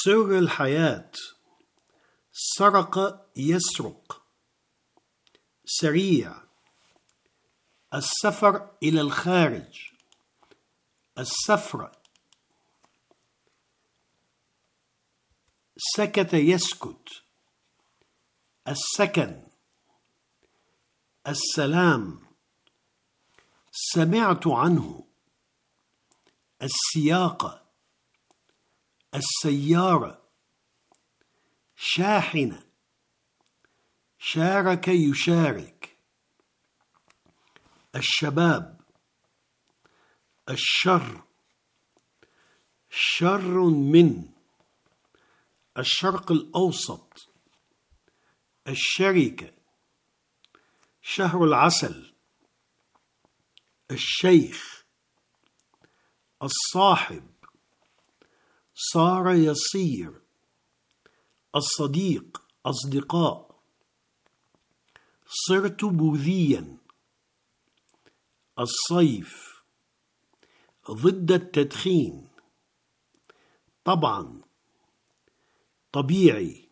سر الحياة. سرق يسرق. سريع. السفر إلى الخارج. السفرة. سكت يسكت. السكن. السلام. سمعت عنه. السياقة. السيارة. شاحنة. شارك يشارك. الشباب. الشر. شر من. الشرق الأوسط. الشركة. شهر العسل. الشيخ. الصاحب. صار يصير. الصديق. أصدقاء. صرت بوذيا. الصيف. ضد التدخين. طبعا. طبيعي.